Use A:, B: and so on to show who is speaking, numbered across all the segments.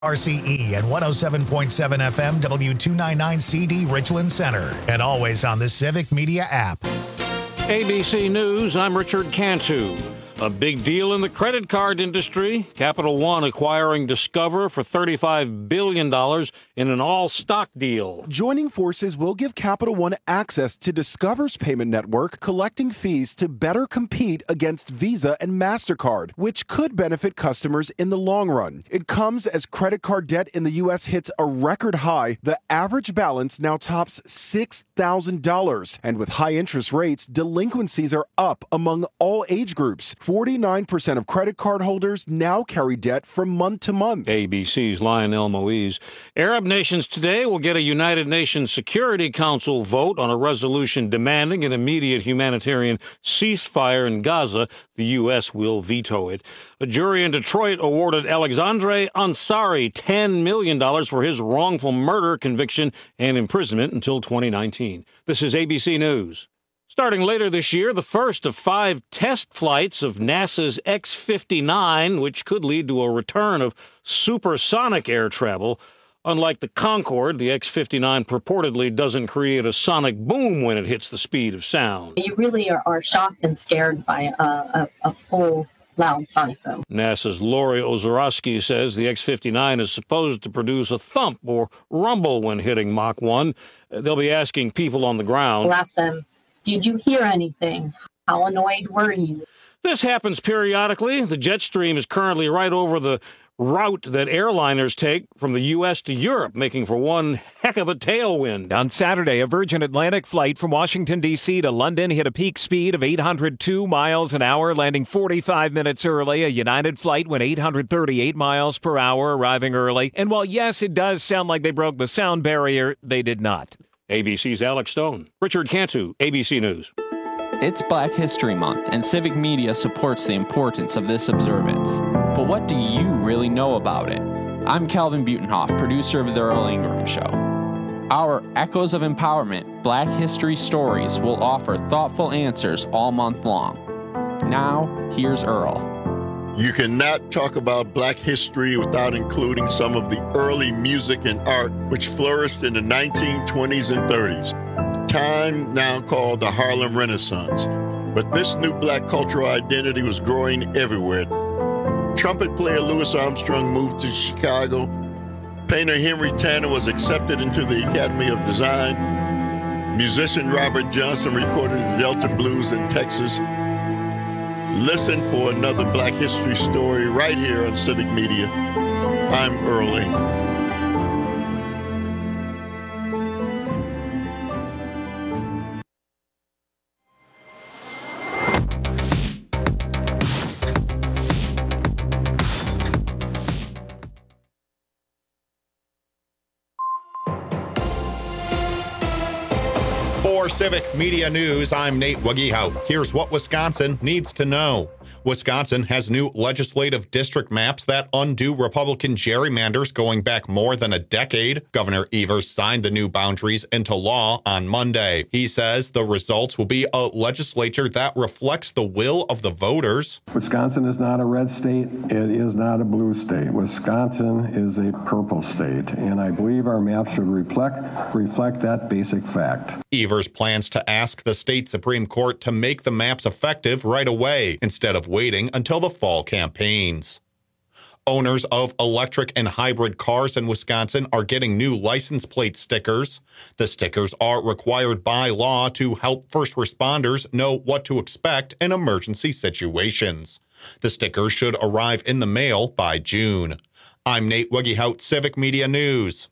A: RCE and 107.7 FM W299CD Richland Center. And always on the Civic Media app.
B: ABC News, I'm Richard Cantu. A big deal in the credit card industry. Capital One acquiring Discover for $35 billion in an all-stock deal.
C: Joining forces will give Capital One access to Discover's payment network, collecting fees to better compete against Visa and MasterCard, which could benefit customers in the long run. It comes as credit card debt in the U.S. hits a record high. The average balance now tops $6,000. And with high interest rates, delinquencies are up among all age groups. 49% of credit card holders now carry debt from month to month.
B: ABC's Lionel Moise. Arab nations today will get a United Nations Security Council vote on a resolution demanding an immediate humanitarian ceasefire in Gaza. The U.S. will veto it. A jury in Detroit awarded Alexandre Ansari $10 million for his wrongful murder conviction and imprisonment until 2019. This is ABC News. Starting later this year, the first of 5 test flights of NASA's X-59, which could lead to a return of supersonic air travel. Unlike the Concorde, the X-59 purportedly doesn't create a sonic boom when it hits the speed of sound.
D: You really are shocked and scared by a full loud sonic boom.
B: NASA's Lori Ozorowski says the X-59 is supposed to produce a thump or rumble when hitting Mach 1. They'll be asking people on the ground.
D: We'll ask them, did you hear anything? How annoyed were you?
B: This happens periodically. The jet stream is currently right over the route that airliners take from the U.S. to Europe, making for one heck of a tailwind.
E: On Saturday, a Virgin Atlantic flight from Washington, D.C. to London hit a peak speed of 802 miles an hour, landing 45 minutes early. A United flight went 838 miles per hour, arriving early. And while, yes, it does sound like they broke the sound barrier, they did not.
B: ABC's Alex Stone. Richard Cantu, ABC News.
F: It's Black History Month, and Civic Media supports the importance of this observance. But what do you really know about it? I'm Calvin Butenhoff, producer of The Earl Ingram Show. Our Echoes of Empowerment Black History Stories will offer thoughtful answers all month long. Now, here's Earl.
G: You cannot talk about Black history without including some of the early music and art which flourished in the 1920s and 30s, time now called the Harlem Renaissance. But this new Black cultural identity was growing everywhere. Trumpet player Louis Armstrong moved to Chicago. Painter Henry Tanner was accepted into the Academy of Design. Musician Robert Johnson recorded the Delta Blues in Texas. Listen for another Black history story right here on Civic Media. I'm Earl Ingram.
H: 4 Civic Media News, I'm Nate Wagiehout. Here's what Wisconsin needs to know. Wisconsin has new legislative district maps that undo Republican gerrymanders going back more than a decade. Governor Evers signed the new boundaries into law on Monday. He says the results will be a legislature that reflects the will of the voters.
I: Wisconsin is not a red state. It is not a blue state. Wisconsin is a purple state, and I believe our map should reflect that basic fact.
H: Evers plans to ask the state Supreme Court to make the maps effective right away instead of waiting until the fall campaigns. Owners of electric and hybrid cars in Wisconsin are getting new license plate stickers. The stickers are required by law to help first responders know what to expect in emergency situations. The stickers should arrive in the mail by June. I'm Nate Wagiehout, Civic Media News.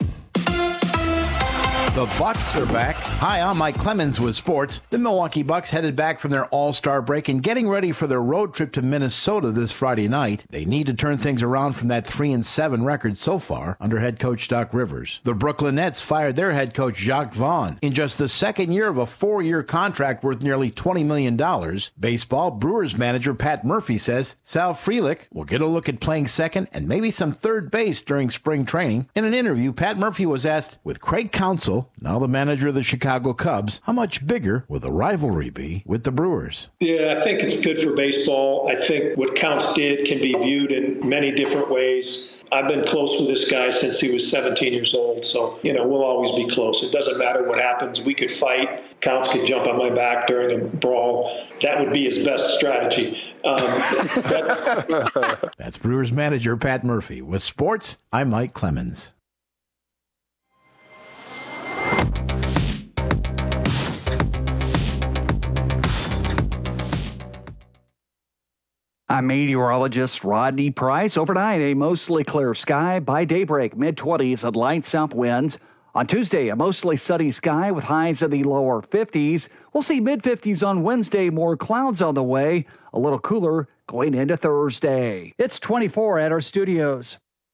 J: The Bucks are back. Hi, I'm Mike Clemens with sports. The Milwaukee Bucks headed back from their All-Star break and getting ready for their road trip to Minnesota this Friday night. They need to turn things around from that 3-7 record so far under head coach Doc Rivers. The Brooklyn Nets fired their head coach Jacques Vaughn in just the second year of a 4-year contract worth nearly $20 million. Baseball Brewers manager Pat Murphy says Sal Frelick will get a look at playing second and maybe some third base during spring training. In an interview, Pat Murphy was asked, with Craig Counsell Russell, now the manager of the Chicago Cubs, how much bigger will the rivalry be with the Brewers?
K: Yeah, I think it's good for baseball. I think what Counts did can be viewed in many different ways. I've been close with this guy since he was 17 years old, so, we'll always be close. It doesn't matter what happens. We could fight. Counts could jump on my back during a brawl. That would be his best strategy.
J: That's Brewers manager Pat Murphy. With sports, I'm Mike Clemens.
L: I'm meteorologist Rodney Price. Overnight, a mostly clear sky. By daybreak, mid-20s and light south winds. On Tuesday, a mostly sunny sky with highs in the lower 50s. We'll see mid-50s on Wednesday, more clouds on the way. A little cooler going into Thursday. It's 24 at our studios.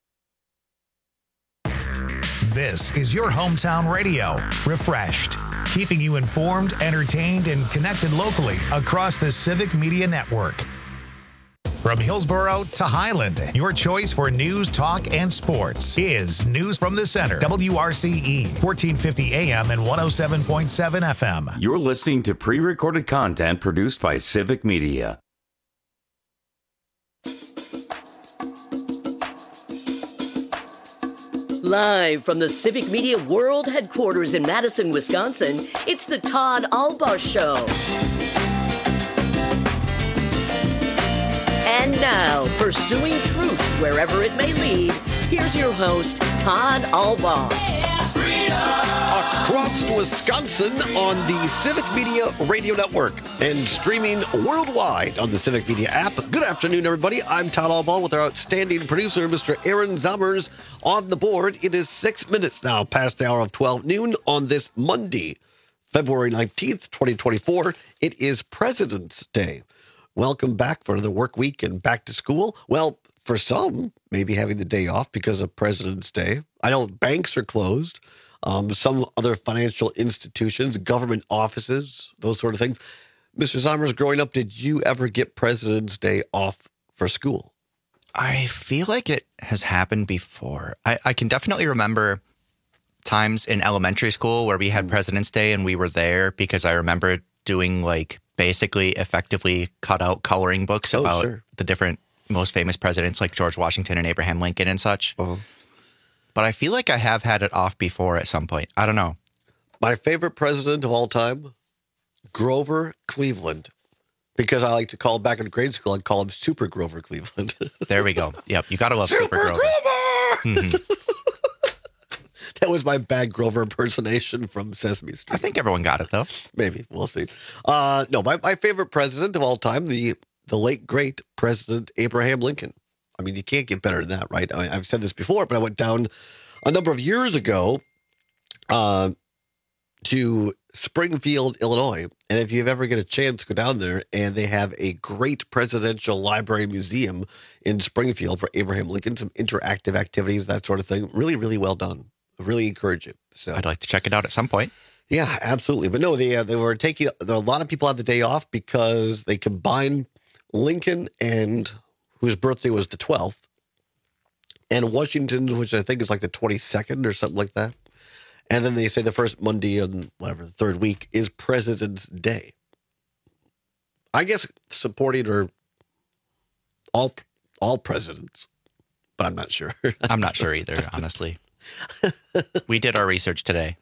A: This is your hometown radio, Refreshed, keeping you informed, entertained, and connected locally across the Civic Media Network. From Hillsborough to Highland, your choice for news, talk, and sports is News from the Center. WRCE, 1450 AM and 107.7 FM.
M: You're listening to pre-recorded content produced by Civic Media.
N: Live from the Civic Media World Headquarters in Madison, Wisconsin, it's the Todd Albaugh Show. And now, pursuing truth wherever it may lead, here's your host, Todd Albaugh.
O: Across Wisconsin on the Civic Media Radio Network and streaming worldwide on the Civic Media app. Good afternoon, everybody. I'm Todd Albaugh with our outstanding producer, Mr. Aaron Zommers, on the board. It is 6 minutes now past the hour of 12 noon on this Monday, February 19th, 2024. It is President's Day. Welcome back for another work week and back to school. Well, for some, maybe having the day off because of President's Day. I know banks are closed. Some other financial institutions, government offices, those sort of things. Mr. Zommers, growing up, did you ever get President's Day off for school?
P: I feel like it has happened before. I can definitely remember times in elementary school where we had President's Day and we were there because I remember doing basically effectively cut out coloring books about the different most famous presidents like George Washington and Abraham Lincoln and such.
O: Uh-huh.
P: But I feel like I have had it off before at some point. I don't know.
O: My favorite president of all time, Grover Cleveland. Because I like to call, back in grade school, I'd call him Super Grover Cleveland.
P: There we go. Yep, you got to love Super Grover. Mm-hmm.
O: That was my bad Grover impersonation from Sesame Street.
P: I think everyone got it, though.
O: Maybe. We'll see. No, my favorite president of all time, the late, great President Abraham Lincoln. I mean, you can't get better than that, right? I've said this before, but I went down a number of years ago to Springfield, Illinois. And if you ever get a chance, go down there, and they have a great presidential library museum in Springfield for Abraham Lincoln, some interactive activities, that sort of thing. Really, really well done. I really encourage it. So
P: I'd like to check it out at some point.
O: Yeah, absolutely. But no, they were taking, there are a lot of people had the day off because they combined Lincoln and whose birthday was the 12th, and Washington, which I think is like the 22nd or something like that. And then they say the first Monday and whatever, the third week is President's Day. I guess supporting or all presidents, but I'm not sure.
P: I'm not sure either, honestly. We did our research today.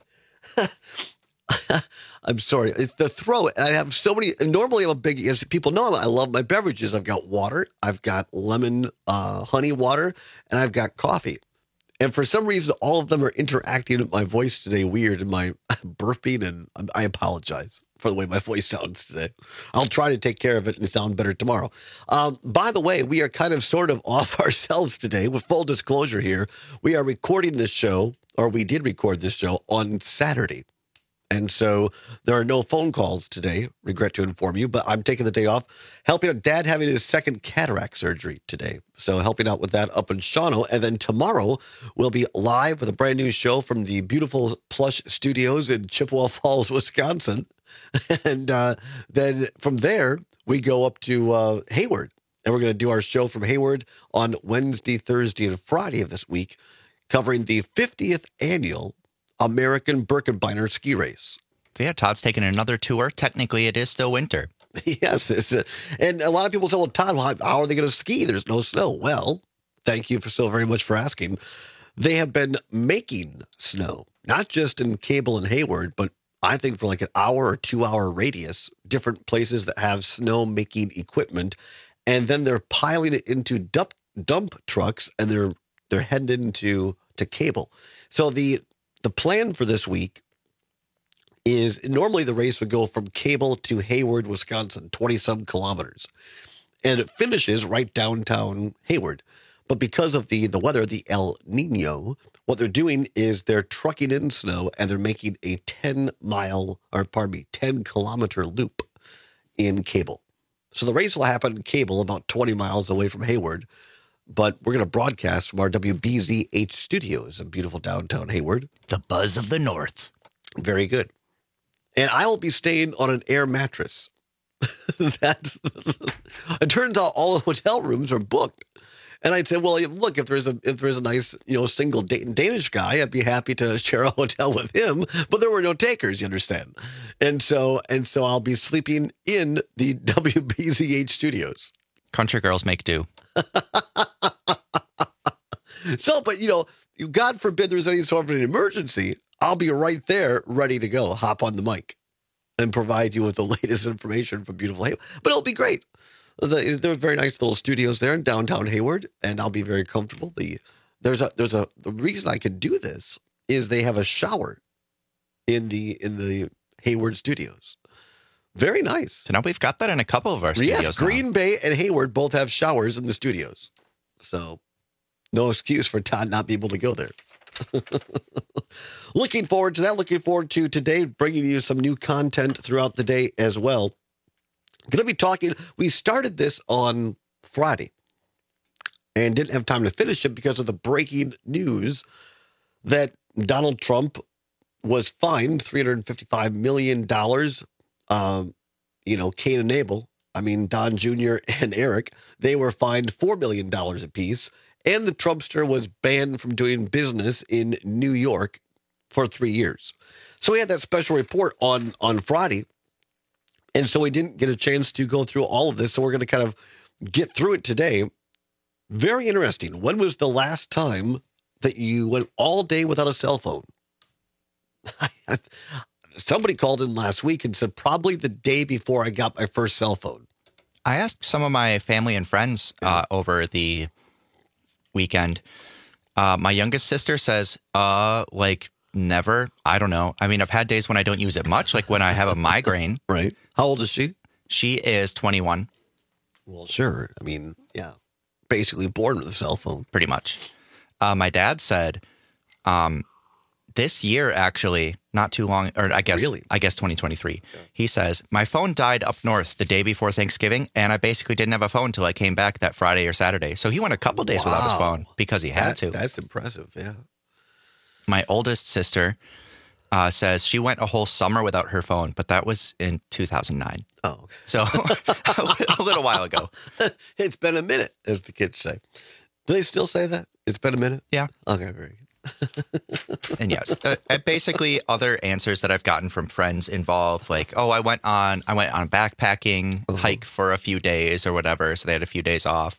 O: I'm sorry. It's the throat. I have so many. Normally, I'm a big, as people know, I love my beverages. I've got water. I've got lemon honey water, and I've got coffee. And for some reason, all of them are interacting with my voice today weird, and my burping, and I apologize for the way my voice sounds today. I'll try to take care of it and sound better tomorrow. By the way, we are kind of sort of off ourselves today. With full disclosure here, we are recording this show, or we did record this show on Saturday. And so there are no phone calls today, regret to inform you, but I'm taking the day off, helping out Dad having his second cataract surgery today. So helping out with that up in Shawano. And then tomorrow we'll be live with a brand new show from the beautiful Plush Studios in Chippewa Falls, Wisconsin. And then from there, we go up to Hayward. And we're going to do our show from Hayward on Wednesday, Thursday, and Friday of this week, covering the 50th annual American Birkebeiner ski race.
P: So yeah, Todd's taking another tour. Technically, it is still winter.
O: Yes. And a lot of people say, well, Todd, how are they going to ski? There's no snow. Well, thank you so very much for asking. They have been making snow, not just in Cable and Hayward, but I think for like an hour or 2 hour radius, different places that have snow making equipment. And then they're piling it into dump trucks, and they're heading into Cable. So the plan for this week is normally the race would go from Cable to Hayward, Wisconsin, 20-some kilometers. And it finishes right downtown Hayward. But because of the weather, the El Nino, what they're doing is they're trucking in snow, and they're making a 10-kilometer loop in Cable. So the race will happen in Cable, about 20 miles away from Hayward. But we're going to broadcast from our WBZH studios in beautiful downtown Hayward.
P: The buzz of the North.
O: Very good. And I will be staying on an air mattress. It turns out all the hotel rooms are booked. And I said, well, look, if there's a nice, single Danish guy, I'd be happy to share a hotel with him. But there were no takers, you understand. And so I'll be sleeping in the WBZH studios.
P: Country girls make do.
O: So, but God forbid there's any sort of an emergency, I'll be right there ready to go, hop on the mic and provide you with the latest information from beautiful Hayward. But it'll be great. There are very nice little studios there in downtown Hayward, and I'll be very comfortable. The reason I can do this is they have a shower in the Hayward studios. Very nice.
P: So now we've got that in a couple of our studios.
O: Yes, Green Bay and Hayward both have showers in the studios. So no excuse for Todd not being able to go there. Looking forward to that. Looking forward to today, bringing you some new content throughout the day as well. Going to be talking, we started this on Friday and didn't have time to finish it because of the breaking news that Donald Trump was fined $355 million. Cain and Abel, Don Jr. and Eric, they were fined $4 million apiece. And the Trumpster was banned from doing business in New York for 3 years. So we had that special report on Friday. And so we didn't get a chance to go through all of this. So we're going to kind of get through it today. Very interesting. When was the last time that you went all day without a cell phone? Somebody called in last week and said probably the day before I got my first cell phone.
P: I asked some of my family and friends over the weekend. My youngest sister says, never. I don't know. I've had days when I don't use it much, like when I have a migraine.
O: Right. How old is she?
P: She is 21.
O: Well, sure. Basically born with a cell phone.
P: Pretty much. My dad said, this year, actually, not too long, or I guess 2023, he says, my phone died up north the day before Thanksgiving, and I basically didn't have a phone until I came back that Friday or Saturday. So he went a couple days without his phone because he had to.
O: That's impressive, yeah.
P: My oldest sister says she went a whole summer without her phone, but that was in 2009.
O: Oh, okay.
P: So a little while ago.
O: It's been a minute, as the kids say. Do they still say that? It's been a minute?
P: Yeah.
O: Okay, very good.
P: And yes, basically other answers that I've gotten from friends involve I went on a backpacking hike for a few days or whatever. So they had a few days off,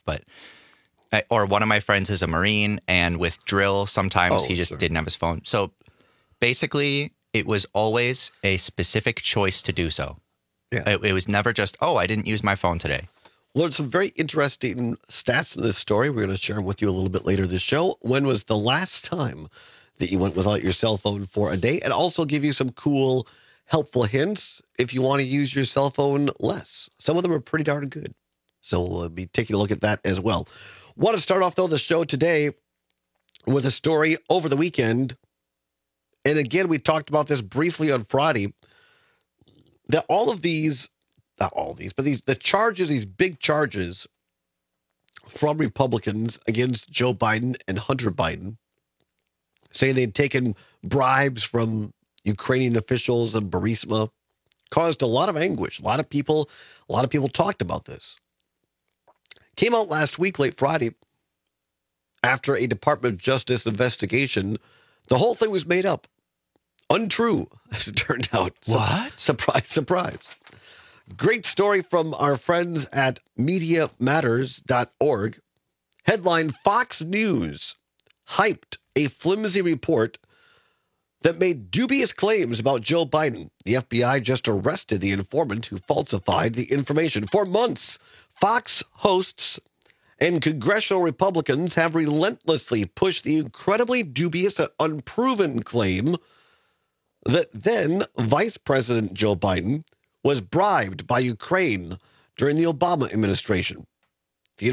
P: or one of my friends is a Marine, and with drill, sometimes he just didn't have his phone. So basically it was always a specific choice to do so.
O: Yeah.
P: It was never just, I didn't use my phone today.
O: Well, there's some very interesting stats in this story. We're going to share them with you a little bit later this show. When was the last time that you went without your cell phone for a day? And also give you some cool, helpful hints if you want to use your cell phone less. Some of them are pretty darn good. So we'll be taking a look at that as well. Want to start off, though, the show today with a story over the weekend. And again, we talked about this briefly on Friday, that all of these, not all of these, but the charges, these big charges from Republicans against Joe Biden and Hunter Biden, saying they'd taken bribes from Ukrainian officials and Burisma, caused a lot of anguish. A lot of people talked about this. Came out last week, late Friday, after a Department of Justice investigation. The whole thing was made up. Untrue, as it turned out.
P: What?
O: Surprise, surprise. Great story from our friends at MediaMatters.org. Headline, Fox News hyped a flimsy report that made dubious claims about Joe Biden. The FBI just arrested the informant who falsified the information. For months, Fox hosts and congressional Republicans have relentlessly pushed the incredibly dubious and unproven claim that then Vice President Joe Biden was bribed by Ukraine during the Obama administration. The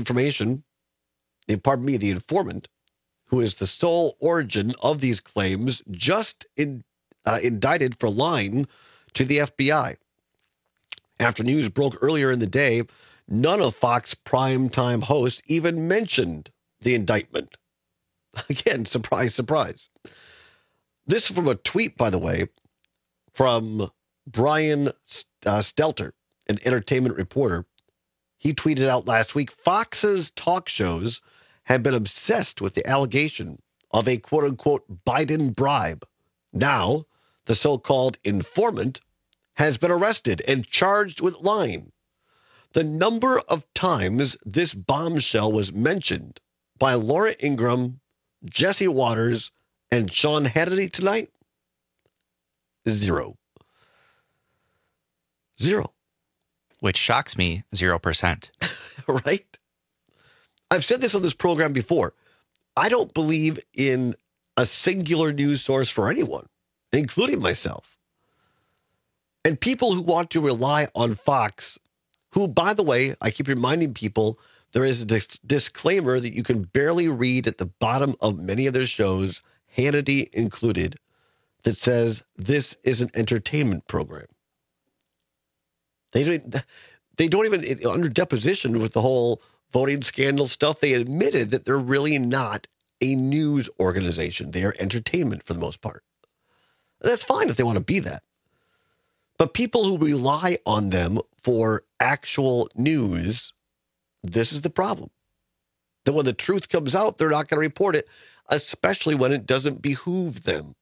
O: informant, who is the sole origin of these claims, just indicted for lying to the FBI. After news broke earlier in the day, none of Fox primetime hosts even mentioned the indictment. Again, surprise, surprise. This is from a tweet, by the way, from Brian Stelter, an entertainment reporter. He tweeted out last week, Fox's talk shows have been obsessed with the allegation of a quote-unquote Biden bribe. Now, the so-called informant has been arrested and charged with lying. The number of times this bombshell was mentioned by Laura Ingraham, Jesse Waters, and Sean Hannity tonight, 0.
P: Which shocks me, 0%.
O: Right? I've said this on this program before. I don't believe in a singular news source for anyone, including myself. And people who want to rely on Fox, who, by the way, I keep reminding people, there is a disclaimer that you can barely read at the bottom of many of their shows, Hannity included, that says this is an entertainment program. They don't even, under deposition with the whole voting scandal stuff, they admitted that they're really not a news organization. They are entertainment for the most part. And that's fine if they want to be that. But people who rely on them for actual news, this is the problem. That when the truth comes out, they're not going to report it, especially when it doesn't behoove them.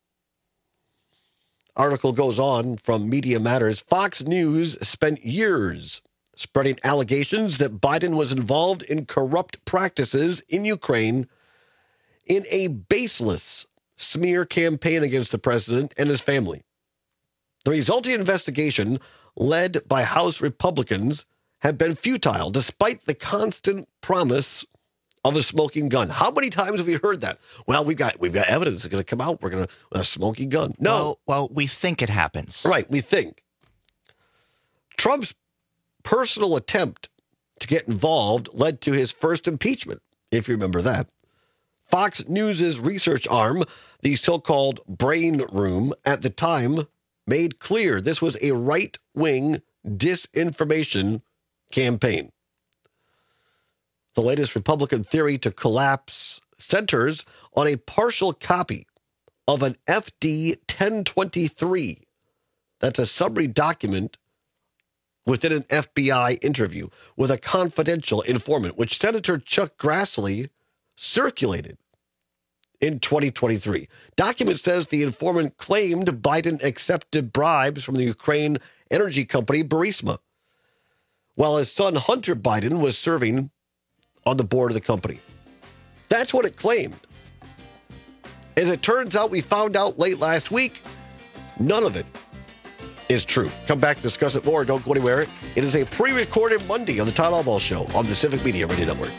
O: Article goes on from Media Matters. Fox News spent years spreading allegations that Biden was involved in corrupt practices in Ukraine in a baseless smear campaign against the president and his family. The resulting investigation, led by House Republicans, have been futile despite the constant promise of a smoking gun. How many times have we heard that? Well, we've got evidence that's going to come out. We're going to a smoking gun. No.
P: Well, we think it happens.
O: Right, we think. Trump's personal attempt to get involved led to his first impeachment, if you remember that. Fox News' research arm, the so-called Brain Room, at the time made clear this was a right-wing disinformation campaign. The latest Republican theory to collapse centers on a partial copy of an FD 1023. That's a summary document within an FBI interview with a confidential informant, which Senator Chuck Grassley circulated in 2023. Document says the informant claimed Biden accepted bribes from the Ukraine energy company Burisma, while his son Hunter Biden was serving on the board of the company. That's what it claimed. As it turns out, we found out late last week, none of it is true. Come back to discuss it more. Don't go anywhere. It is a pre-recorded Monday on the Todd Albaugh Show on the Civic Media Radio Network.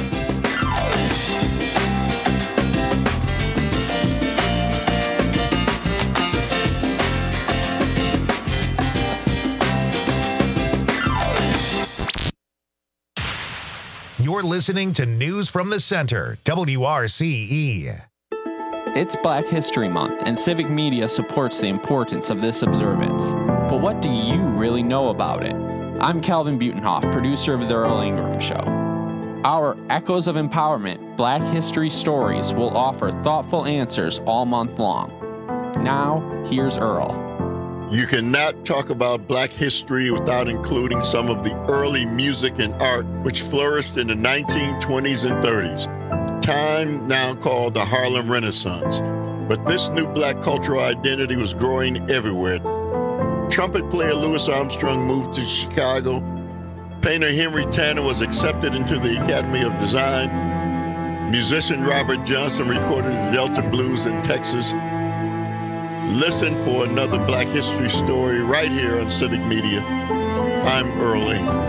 A: You're listening to News from the Center, WRCE.
F: It's Black History Month, and Civic Media supports the importance of this observance. But what do you really know about it? I'm Calvin Butenhoff, producer of The Earl Ingram Show. Our Echoes of Empowerment Black History Stories will offer thoughtful answers all month long. Now, here's Earl.
G: You cannot talk about Black history without including some of the early music and art which flourished in the 1920s and 30s, time now called the Harlem Renaissance. But this new black cultural identity was growing everywhere. Trumpet player Louis Armstrong moved to Chicago. Painter Henry Tanner was accepted into the Academy of Design. Musician Robert Johnson recorded the Delta Blues in Texas. Listen for another Black History story right here on Civic Media. I'm Earl Ingram.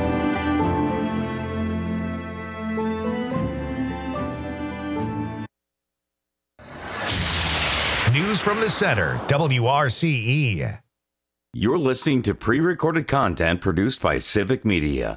A: News from the center, WRCE.
M: You're listening to pre-recorded content produced by Civic Media.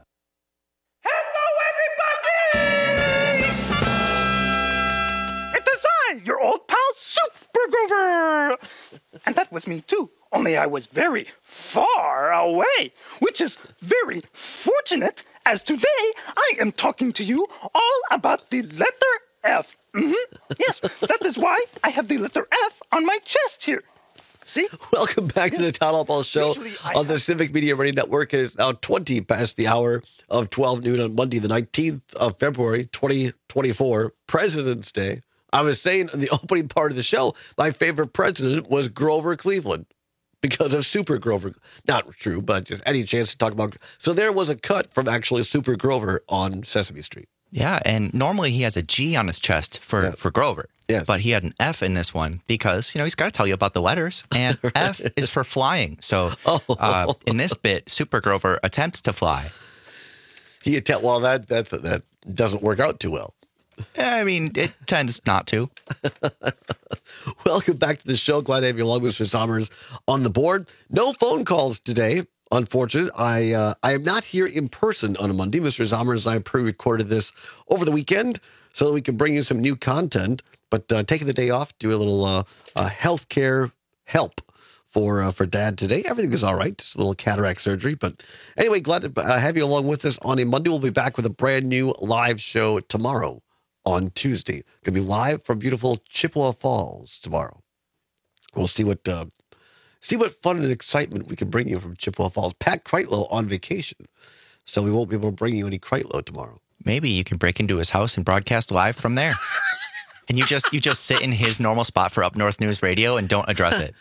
Q: It is I, your old pal Super Groover! And that was me too, only I was very far away, which is very fortunate, as today I am talking to you all about the letter F. Yes, that is why I have the letter F on my chest here. See?
O: Welcome back to the Town Hall Ball Show on the Civic Media Radio Network. It is now 20 past the hour of 12 noon on Monday, the 19th of February, 2024, President's Day. I was saying in the opening part of the show, my favorite president was Grover Cleveland because of Super Grover. Not true, but just any chance to talk about. So there was a cut from actually Super Grover on Sesame Street.
P: Yeah, and normally he has a G on his chest for Grover.
O: Yes.
P: But he had an F in this one because, he's got to tell you about the letters. And right. F is for flying. So in this bit, Super Grover attempts to fly.
O: Well, that doesn't work out too well.
P: I mean, it tends not to.
O: Welcome back to the show. Glad to have you along, Mr. Sommers, on the board. No phone calls today. Unfortunate. I am not here in person on a Monday. Mr. Sommers and I pre-recorded this over the weekend so that we can bring you some new content. But taking the day off, do a little healthcare help for Dad today. Everything is all right. Just a little cataract surgery. But anyway, glad to have you along with us on a Monday. We'll be back with a brand new live show tomorrow on Tuesday. Going to be live from beautiful Chippewa Falls tomorrow. We'll see what fun and excitement we can bring you from Chippewa Falls. Pat Kreitlow on vacation, so we won't be able to bring you any Kreitlow tomorrow.
P: Maybe you can break into his house and broadcast live from there. And you just sit in his normal spot for Up North News Radio and don't address it.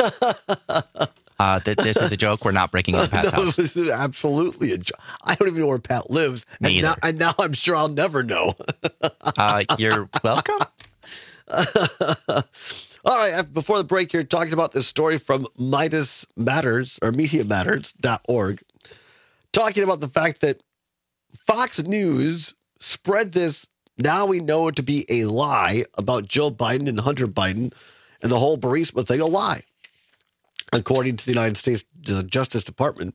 P: This is a joke. We're not breaking into Pat's house.
O: This is absolutely a joke. I don't even know where Pat lives.
P: Me either.
O: And now I'm sure I'll never know.
P: You're welcome.
O: All right, before the break here, talking about this story from Midas Matters, or MediaMatters.org, talking about the fact that Fox News spread this, now we know it to be a lie about Joe Biden and Hunter Biden and the whole Burisma thing, a lie, according to the United States Justice Department.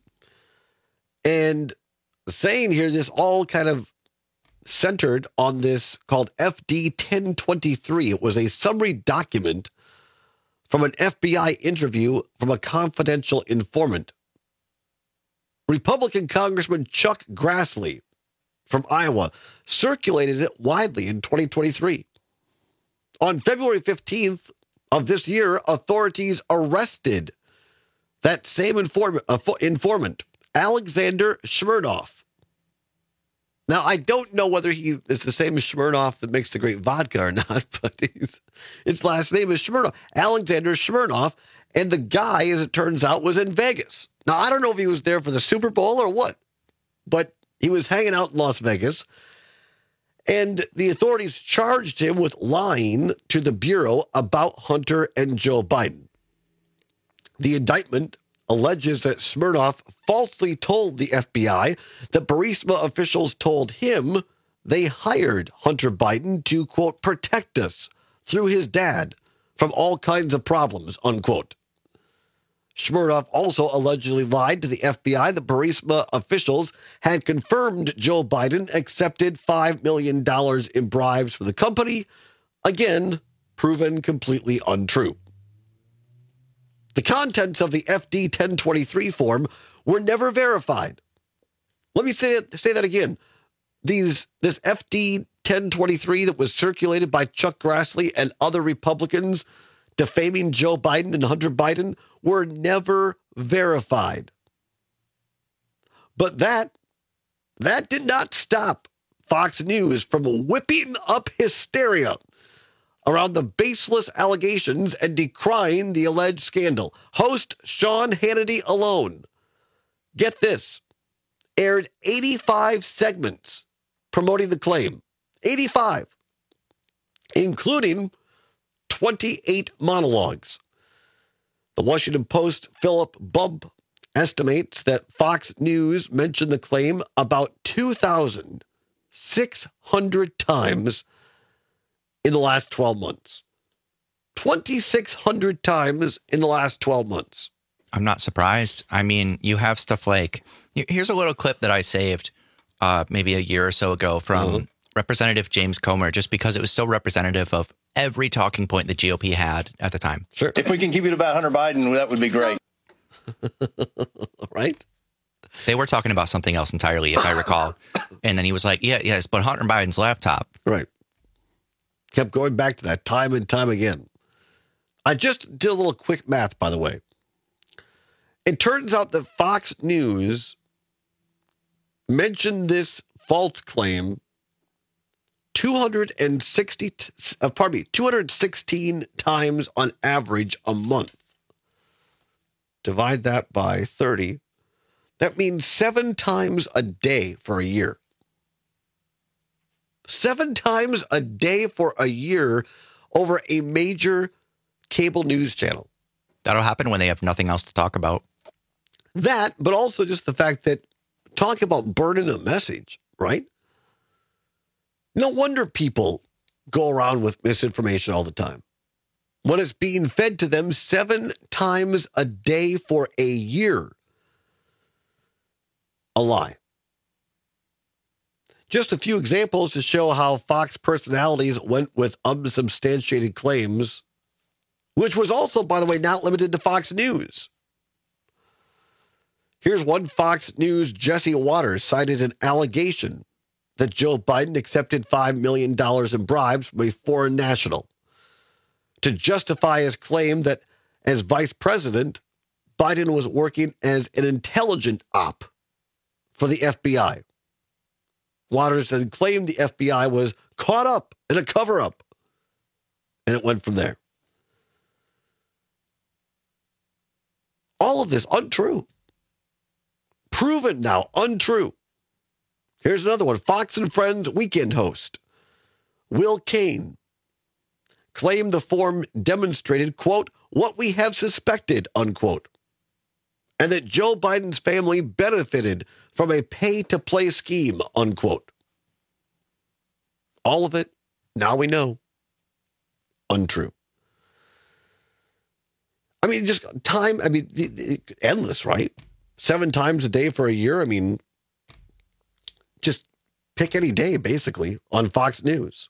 O: And saying here, this all kind of centered on this called FD 1023. It was a summary document from an FBI interview from a confidential informant. Republican Congressman Chuck Grassley from Iowa circulated it widely in 2023. On February 15th of this year, authorities arrested that same informant, Alexander Smirnoff. Now, I don't know whether he is the same as Smirnoff that makes the great vodka or not, but his last name is Smirnoff, Alexander Smirnoff, and the guy, as it turns out, was in Vegas. Now, I don't know if he was there for the Super Bowl or what, but he was hanging out in Las Vegas, and the authorities charged him with lying to the Bureau about Hunter and Joe Biden. The indictment alleges that Smirnoff falsely told the FBI that Burisma officials told him they hired Hunter Biden to, quote, protect us through his dad from all kinds of problems, unquote. Smirnoff also allegedly lied to the FBI that Burisma officials had confirmed Joe Biden accepted $5 million in bribes for the company, again, proven completely untrue. The contents of the FD 1023 form were never verified. Let me say that again. This FD 1023 that was circulated by Chuck Grassley and other Republicans defaming Joe Biden and Hunter Biden were never verified. But that did not stop Fox News from whipping up hysteria around the baseless allegations and decrying the alleged scandal. Host Sean Hannity alone, get this, aired 85 segments promoting the claim. 85, including 28 monologues. The Washington Post Philip Bump estimates that Fox News mentioned the claim about 2,600 times in the last 12 months. 2,600 times in the last 12 months.
P: I'm not surprised. I mean, you have stuff like, here's a little clip that I saved maybe a year or so ago from Representative James Comer, just because it was so representative of every talking point the GOP had at the time.
O: Sure.
R: If we can keep it about Hunter Biden, that would be great.
O: Right?
P: They were talking about something else entirely, if I recall. And then he was like, yes, but Hunter Biden's laptop.
O: Right. Kept going back to that time and time again. I just did a little quick math, by the way. It turns out that Fox News mentioned this false claim 216 times on average a month. Divide that by 30. That means 7 times a day for a year. 7 times a day for a year over a major cable news channel.
P: That'll happen when they have nothing else to talk about.
O: That, but also just the fact that talking about burning a message, right? No wonder people go around with misinformation all the time. When it's being fed to them 7 times a day for a year. A lie. Just a few examples to show how Fox personalities went with unsubstantiated claims, which was also, by the way, not limited to Fox News. Here's one Fox News Jesse Waters cited an allegation that Joe Biden accepted $5 million in bribes from a foreign national to justify his claim that as vice president, Biden was working as an intelligent op for the FBI. Waters then claimed the FBI was caught up in a cover-up, and it went from there. All of this untrue. Proven now, untrue. Here's another one. Fox and Friends weekend host Will Cain claimed the form demonstrated, quote, what we have suspected, unquote, and that Joe Biden's family benefited from a pay-to-play scheme, unquote. All of it, now we know, untrue. I mean, just time, I mean, endless, right? 7 times a day for a year. I mean, just pick any day, basically, on Fox News.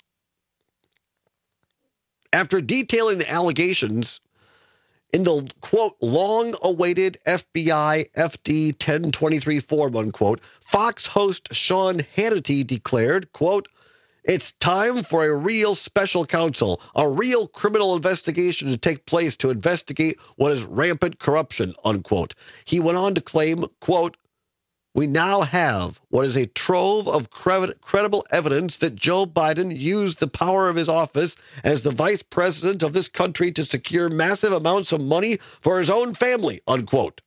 O: After detailing the allegations in the, quote, long-awaited FBI FD 1023 form, unquote, Fox host Sean Hannity declared, quote, it's time for a real special counsel, a real criminal investigation to take place to investigate what is rampant corruption, unquote. He went on to claim, quote, we now have what is a trove of credible evidence that Joe Biden used the power of his office as the vice president of this country to secure massive amounts of money for his own family, unquote.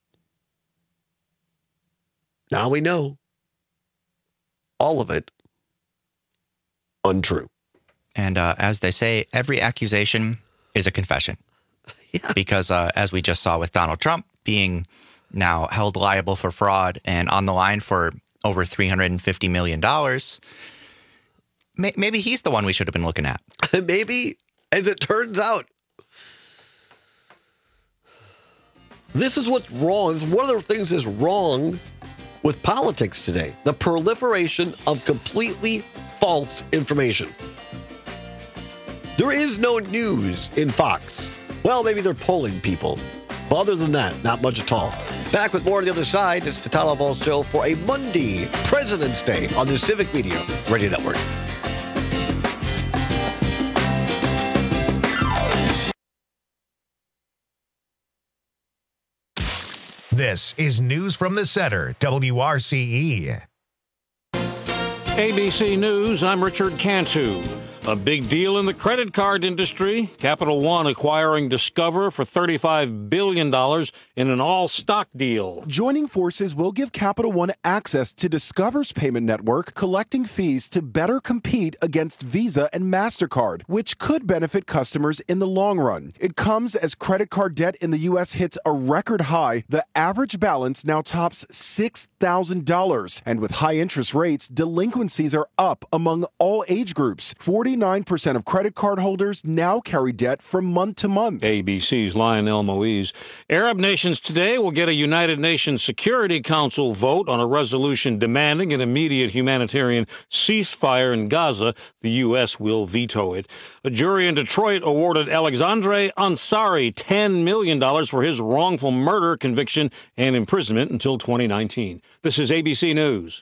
O: Now we know. All of it untrue.
P: And as they say, every accusation is a confession. Yeah. Because as we just saw with Donald Trump being now held liable for fraud and on the line for over $350 million, maybe he's the one we should have been looking at.
O: Maybe, as it turns out. This is what's wrong. One of the things that's wrong with politics today. The proliferation of completely false information. There is no news in Fox. Well, maybe they're polling people. But other than that, not much at all. Back with more on the other side. It's the Tyler Ball Show for a Monday, President's Day, on the Civic Media Radio Network.
A: This is News from the Center, WRCE.
B: ABC News, I'm Richard Cantu. A big deal in the credit card industry. Capital One acquiring Discover for $35 billion in an all-stock deal.
C: Joining forces will give Capital One access to Discover's payment network, collecting fees to better compete against Visa and MasterCard, which could benefit customers in the long run. It comes as credit card debt in the U.S. hits a record high. The average balance now tops $6,000. And with high interest rates, delinquencies are up among all age groups. 49% of credit card holders now carry debt from month to month.
B: ABC's Lionel Moise. Arab nations today will get a United Nations Security Council vote on a resolution demanding an immediate humanitarian ceasefire in Gaza. The U.S. will veto it. A jury in Detroit awarded Alexandre Ansari $10 million for his wrongful murder conviction and imprisonment until 2019. This is ABC News.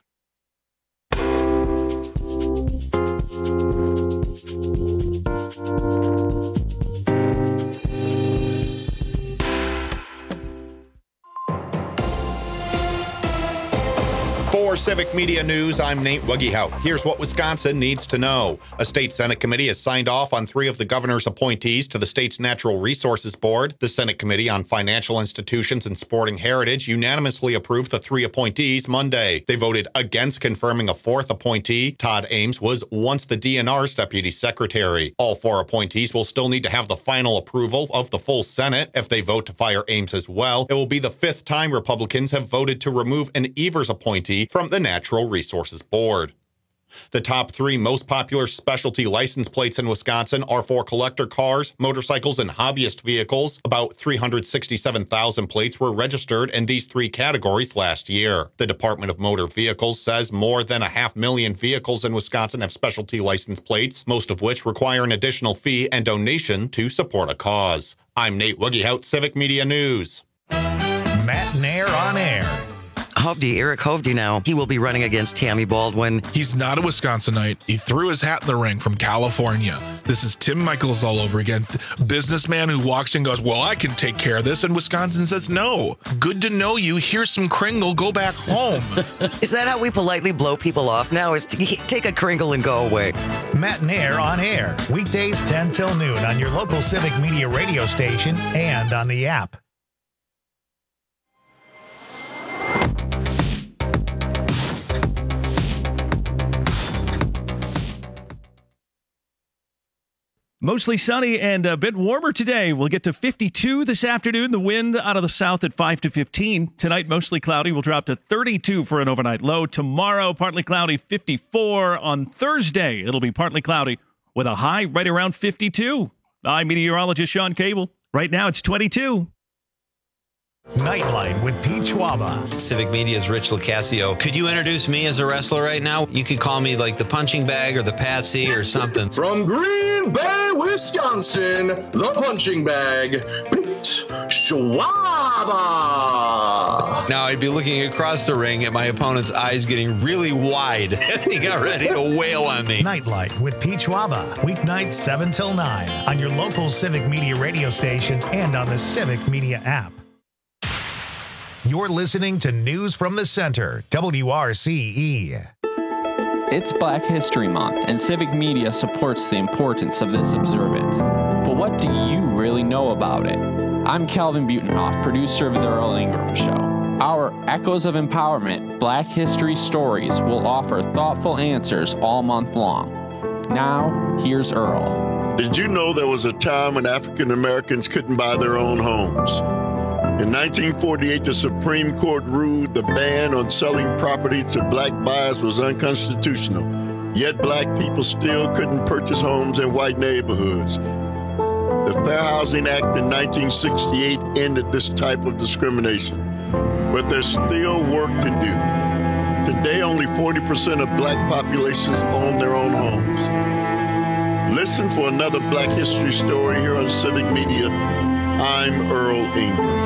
H: For Civic Media News, I'm Nate Wuggehout. Here's what Wisconsin needs to know. A state Senate committee has signed off on 3 of the governor's appointees to the state's Natural Resources Board. The Senate Committee on Financial Institutions and Sporting Heritage unanimously approved the 3 appointees Monday. They voted against confirming a 4th appointee. Todd Ames was once the DNR's deputy secretary. All 4 appointees will still need to have the final approval of the full Senate. If they vote to fire Ames as well, it will be the 5th time Republicans have voted to remove an Evers appointee from the Natural Resources Board. The top 3 most popular specialty license plates in Wisconsin are for collector cars, motorcycles, and hobbyist vehicles. About 367,000 plates were registered in these 3 categories last year. The Department of Motor Vehicles says more than 500,000 vehicles in Wisconsin have specialty license plates, most of which require an additional fee and donation to support a cause. I'm Nate Wuggehout, Civic Media News.
A: Matt Nair on air.
S: Hovde, Eric Hovde now. He will be running against Tammy Baldwin.
T: He's not a Wisconsinite. He threw his hat in the ring from California. This is Tim Michaels all over again. Businessman who walks in and goes, well, I can take care of this. And Wisconsin says, no. Good to know you. Here's some Kringle. Go back home.
S: Is that how we politely blow people off now? Is to take a Kringle and go away?
A: Matt Nair on air. Weekdays 10 till noon on your local Civic Media radio station and on the app.
U: Mostly sunny and a bit warmer today. We'll get to 52 this afternoon. The wind out of the south at 5 to 15. Tonight, mostly cloudy. We'll drop to 32 for an overnight low. Tomorrow, partly cloudy, 54. On Thursday, it'll be partly cloudy with a high right around 52. I'm meteorologist Sean Cable. Right now, it's 22.
A: Nightlight with Pete Schwaba.
V: Civic Media's Rich Locascio. Could you introduce me as a wrestler right now? You could call me like the punching bag or the Patsy or something.
W: From Green Bay, Wisconsin, the punching bag, Pete Schwaba.
V: Now I'd be looking across the ring at my opponent's eyes getting really wide as he got ready to wail on me.
A: Nightlight with Pete Schwaba. Weeknights 7 till 9 on your local Civic Media radio station and on the Civic Media app. You're listening to News from the Center, WRCE.
F: It's Black History Month, and Civic Media supports the importance of this observance. But what do you really know about it? I'm Calvin Butenhoff, producer of The Earl Ingram Show. Our Echoes of Empowerment Black History Stories will offer thoughtful answers all month long. Now, here's Earl.
G: Did you know there was a time when African Americans couldn't buy their own homes? In 1948, the Supreme Court ruled the ban on selling property to black buyers was unconstitutional. Yet black people still couldn't purchase homes in white neighborhoods. The Fair Housing Act in 1968 ended this type of discrimination. But there's still work to do. Today, only 40% of black populations own their own homes. Listen for another Black History story here on Civic Media. I'm Earl Ingram.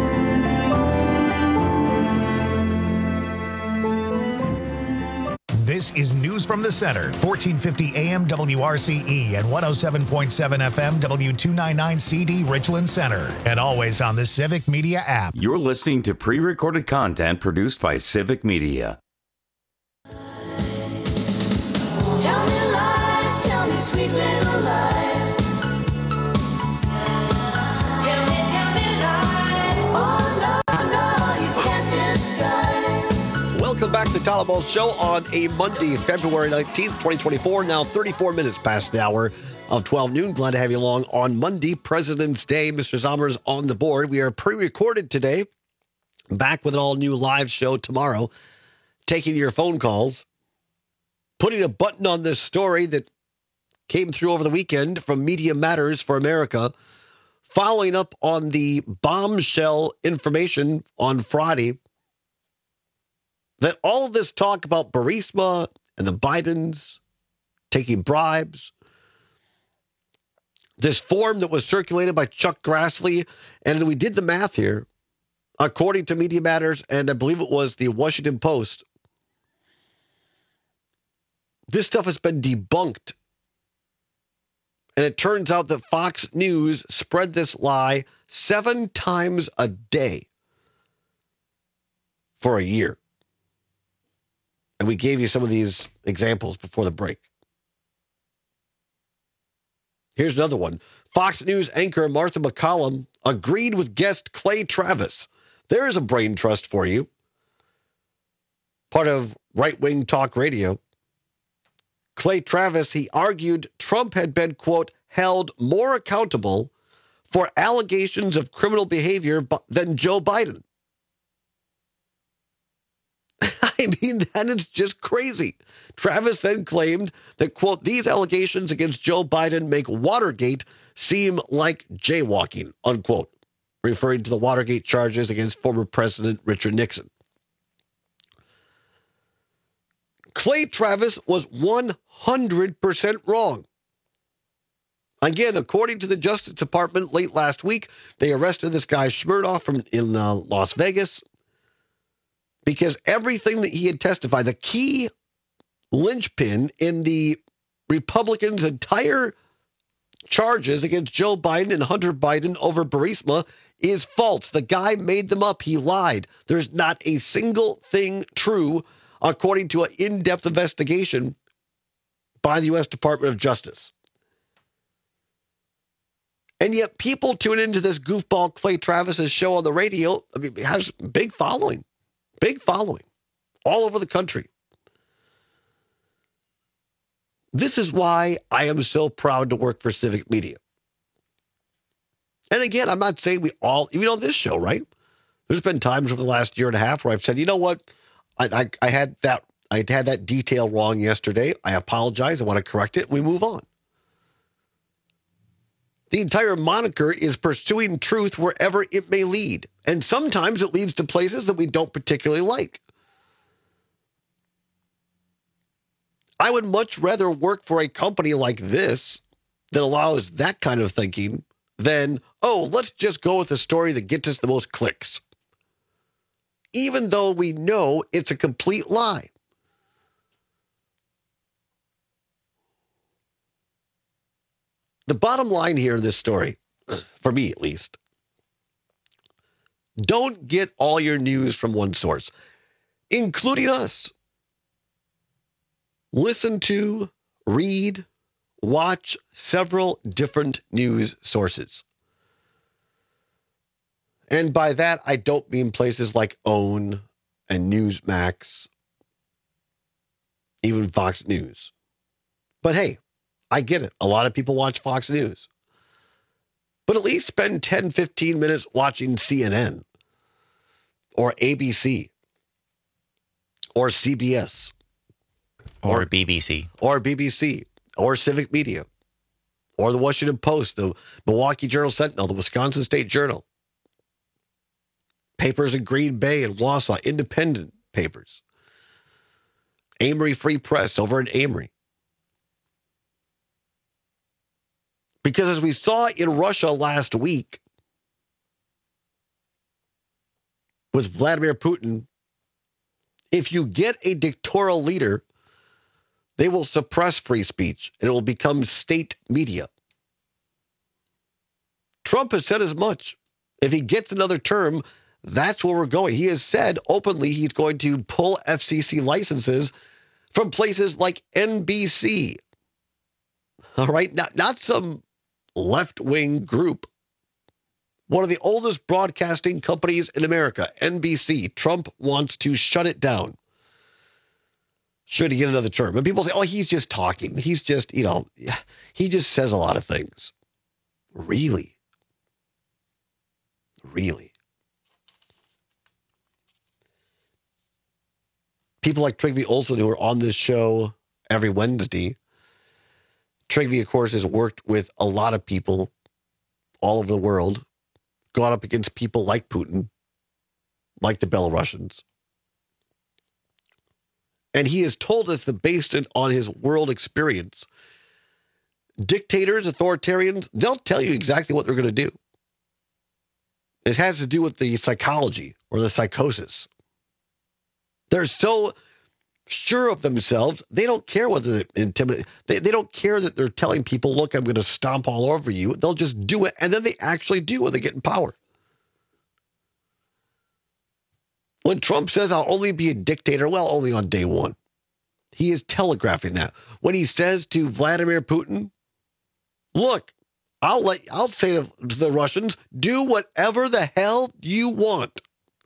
A: This is News from the Center, 1450 AM WRCE and 107.7 FM W299CD Richland Center, and always on the Civic Media app.
M: You're listening to pre-recorded content produced by Civic Media.
X: Tell me lies, tell me sweet
O: back to the Todd Ball Show on a Monday, February 19th, 2024. Now 34 minutes past the hour of 12 noon. Glad to have you along on Monday, President's Day. Mr. Zommer's on the board. We are pre-recorded today. Back with an all-new live show tomorrow. Taking your phone calls. Putting a button on this story that came through over the weekend from Media Matters for America. Following up on the bombshell information on Friday that all of this talk about Burisma and the Bidens taking bribes, this form that was circulated by Chuck Grassley, and we did the math here, according to Media Matters, and I believe it was the Washington Post, this stuff has been debunked. And it turns out that Fox News spread this lie 7 times a day for a year. And we gave you some of these examples before the break. Here's another one. Fox News anchor Martha McCallum agreed with guest Clay Travis. There is a brain trust for you. Part of right-wing talk radio. Clay Travis, he argued Trump had been, quote, held more accountable for allegations of criminal behavior than Joe Biden. I mean, that is just crazy. Travis then claimed that, quote, these allegations against Joe Biden make Watergate seem like jaywalking, unquote, referring to the Watergate charges against former President Richard Nixon. Clay Travis was 100% wrong. Again, according to the Justice Department late last week, they arrested this guy Smirnoff in Las Vegas because everything that he had testified, the key linchpin in the Republicans' entire charges against Joe Biden and Hunter Biden over Burisma is false. The guy made them up. He lied. There's not a single thing true, according to an in-depth investigation by the U.S. Department of Justice. And yet people tune into this goofball Clay Travis's show on the radio. I mean, it has big following all over the country. This is why I am so proud to work for Civic Media. And again, I'm not saying we all, even on this show, right? There's been times over the last year and a half where I've said, you know what? I had that detail wrong yesterday. I apologize. I want to correct it. We move on. The entire moniker is pursuing truth wherever it may lead. And sometimes it leads to places that we don't particularly like. I would much rather work for a company like this that allows that kind of thinking than, oh, let's just go with a story that gets us the most clicks. Even though we know it's a complete lie. The bottom line here in this story, for me at least, don't get all your news from one source, including us. Listen to, read, watch several different news sources. And by that, I don't mean places like OWN and Newsmax, even Fox News. But hey, I get it. A lot of people watch Fox News. But at least spend 10, 15 minutes watching CNN or ABC or CBS
P: or BBC
O: or Civic Media or the Washington Post, the Milwaukee Journal-Sentinel, the Wisconsin State Journal. Papers in Green Bay and Wausau, independent papers. Amory Free Press over in Amory. Because as we saw in Russia last week with Vladimir Putin, if you get a dictatorial leader, they will suppress free speech and it will become state media. Trump has said as much. If he gets another term, that's where we're going. He has said openly he's going to pull FCC licenses from places like NBC. All right, not some left-wing group. One of the oldest broadcasting companies in America, NBC. Trump wants to shut it down. should he get another term. And people say, oh, he's just talking. He's just, he just says a lot of things. Really? Really? People like Trygve Olsen, who are on this show every Wednesday. Trygve, of course, has worked with a lot of people all over the world, gone up against people like Putin, like the Belarusians. And he has told us that based on his world experience, dictators, authoritarians, they'll tell you exactly what they're going to do. It has to do with the psychology or the psychosis. They're so sure of themselves, they don't care whether they're intimidated. They don't care that they're telling people, look, I'm going to stomp all over you. They'll just do it, and then they actually do when they get in power. When Trump says, I'll only be a dictator, well, only on day one. He is telegraphing that. When he says to Vladimir Putin, look, I'll say to the Russians, do whatever the hell you want.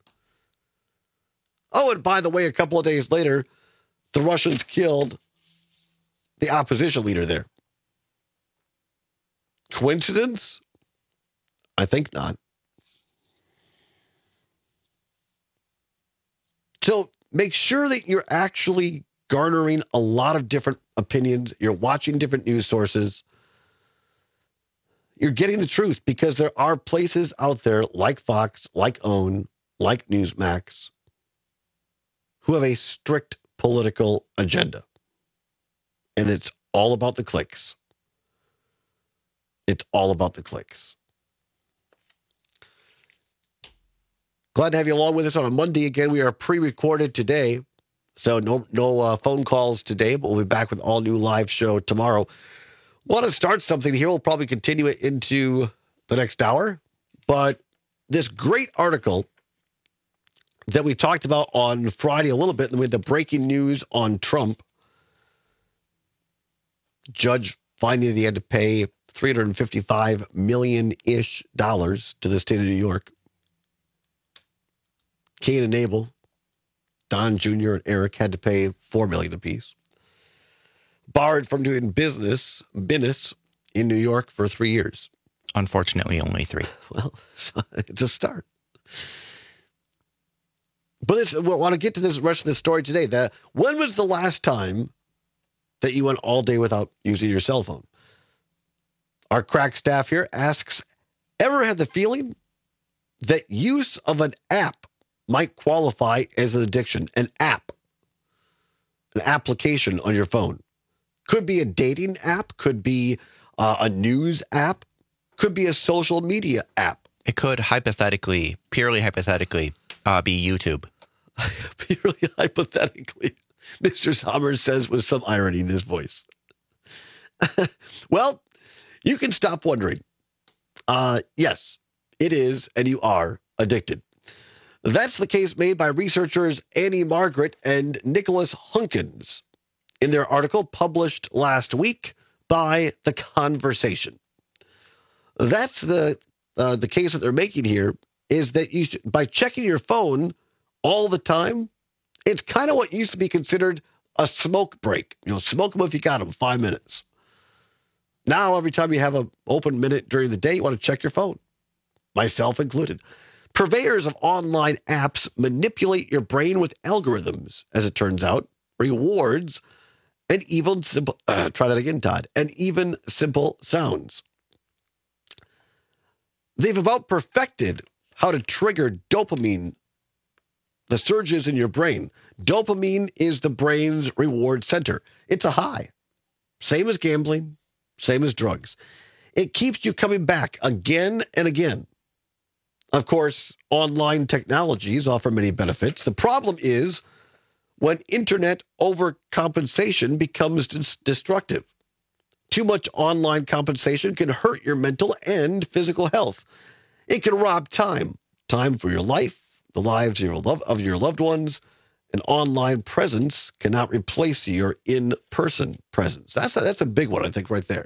O: Oh, and by the way, a couple of days later, the Russians killed the opposition leader there. Coincidence? I think not. So make sure that you're actually garnering a lot of different opinions. You're watching different news sources. You're getting the truth, because there are places out there like Fox, like OWN, like Newsmax, who have a strict political agenda. And it's all about the clicks. It's all about the clicks. Glad to have you along with us on a Monday. Again, we are pre-recorded today, so no phone calls today, but we'll be back with all new live show tomorrow. Want to start something here. We'll probably continue it into the next hour, but this great article that we talked about on Friday a little bit, and with the breaking news on Trump, judge finding that he had to pay $355 million-ish to the state of New York. Cain and Abel, Don Jr. and Eric had to pay $4 million apiece. Barred from doing business in New York for 3 years.
P: Unfortunately, only 3.
O: Well, it's a start. But I want to get to this rest of the story today. When was the last time that you went all day without using your cell phone? Our crack staff here asks, ever had the feeling that use of an app might qualify as an addiction? An app, an application on your phone. Could be a dating app, could be a news app, could be a social media app.
P: It could purely hypothetically, be YouTube.
O: Purely hypothetically, Mr. Sommers says with some irony in his voice. Well, you can stop wondering. Yes, it is, and you are addicted. That's the case made by researchers Annie Margaret and Nicholas Hunkins in their article published last week by The Conversation. That's the case that they're making here, is that by checking your phone all the time, it's kind of what used to be considered a smoke break. Smoke them if you got them, 5 minutes. Now, every time you have an open minute during the day, you want to check your phone, myself included. Purveyors of online apps manipulate your brain with algorithms, as it turns out, rewards, and even simple, try that again, Todd, and even simple sounds. They've about perfected how to trigger dopamine, the surges in your brain. Dopamine is the brain's reward center. It's a high. Same as gambling, same as drugs. It keeps you coming back again and again. Of course, online technologies offer many benefits. The problem is when internet overcompensation becomes destructive. Too much online compensation can hurt your mental and physical health. It can rob time for your life, the lives of your loved ones. An online presence cannot replace your in-person presence. That's a big one, I think, right there.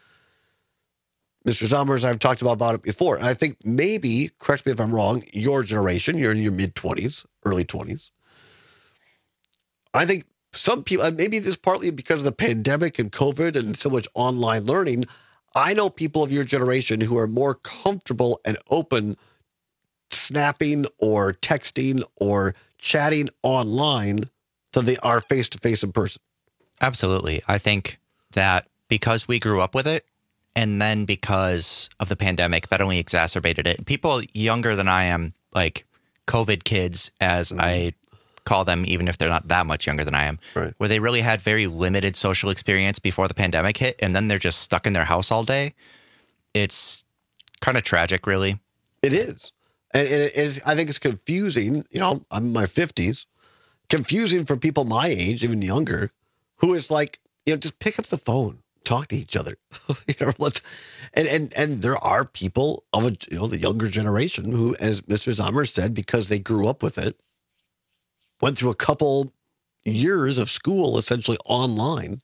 O: Mr. Sommers, I've talked about it before. And I think maybe, correct me if I'm wrong, your generation, you're in your mid-20s, early 20s. I think some people, maybe this is partly because of the pandemic and COVID and so much online learning. I know people of your generation who are more comfortable and open snapping or texting or chatting online than they are face-to-face in person.
P: Absolutely. I think that because we grew up with it, and then because of the pandemic, that only exacerbated it. People younger than I am, like COVID kids, as I call them, even if they're not that much younger than I am, where they really had very limited social experience before the pandemic hit, and then they're just stuck in their house all day. It's kind of tragic, really.
O: It is. And it is, I think it's confusing. You know, I'm in my 50s. Confusing for people my age, even younger, who is like, you know, just pick up the phone, talk to each other. You know, and there are people of the younger generation who, as Mr. Sommer said, because they grew up with it, went through a couple years of school essentially online.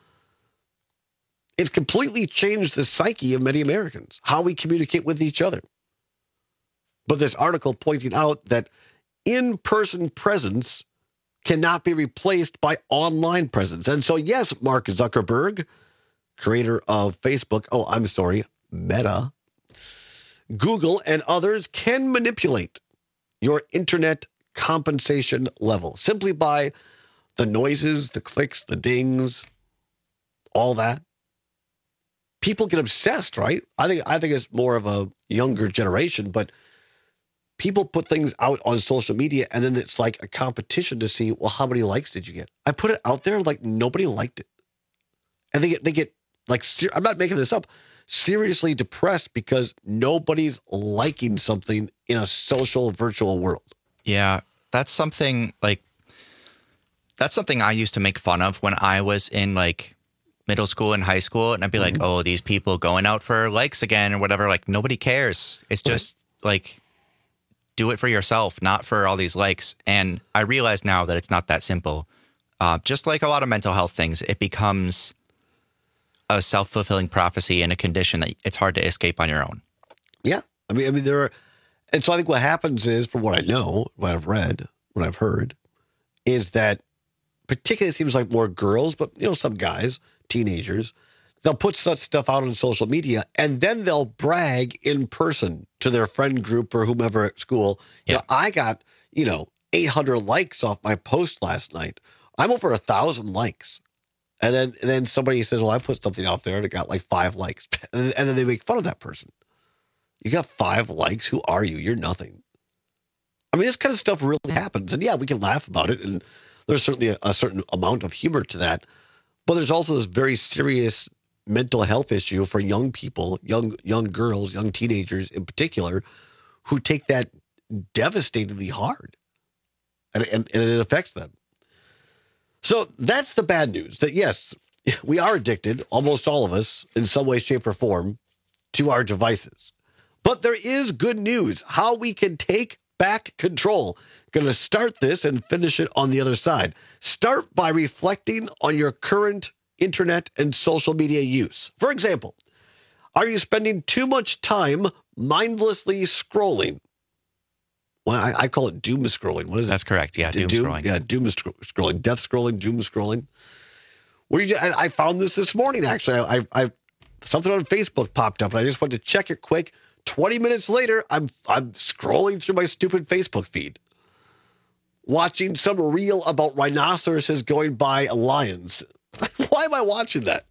O: It's completely changed the psyche of many Americans, how we communicate with each other. But this article pointing out that in-person presence cannot be replaced by online presence. And so, yes, Mark Zuckerberg, creator of Facebook, Meta, Google, and others can manipulate your internet compensation level simply by the noises, the clicks, the dings, all that. People get obsessed, right? I think it's more of a younger generation, but people put things out on social media and then it's like a competition to see, well, how many likes did you get? I put it out there like nobody liked it. And they get like, I'm not making this up, seriously depressed because nobody's liking something in a social virtual world.
P: Yeah, that's something I used to make fun of when I was in like middle school and high school. And I'd be like, oh, these people going out for likes again or whatever. Like nobody cares. It's just like, do it for yourself, not for all these likes. And I realize now that it's not that simple. Just like a lot of mental health things, it becomes a self-fulfilling prophecy and a condition that it's hard to escape on your own.
O: Yeah. I mean, there are, and so I think what happens is, from what I know, what I've read, what I've heard, is that particularly it seems like more girls, but, you know, some guys, teenagers, they'll put such stuff out on social media and then they'll brag in person to their friend group or whomever at school. Yeah. You know, I got, 800 likes off my post last night. I'm over 1,000 likes. And then somebody says, well, I put something out there and it got like 5 likes. And then they make fun of that person. You got 5 likes. Who are you? You're nothing. I mean, this kind of stuff really happens. And yeah, we can laugh about it. And there's certainly a certain amount of humor to that. But there's also this very serious mental health issue for young people, young girls, young teenagers in particular, who take that devastatingly hard. And it affects them. So that's the bad news, that yes, we are addicted, almost all of us, in some way, shape, or form, to our devices. But there is good news, how we can take back control. Going to start this and finish it on the other side. Start by reflecting on your current internet and social media use. For example, are you spending too much time mindlessly scrolling? Well, I call it doom scrolling. What is it?
P: That's correct. Yeah, doom scrolling.
O: Yeah, doom scrolling, death scrolling, doom scrolling. I found this morning, actually. I something on Facebook popped up, and I just went to check it quick. 20 minutes later, I'm scrolling through my stupid Facebook feed, watching some reel about rhinoceroses going by lions. Why am I watching that?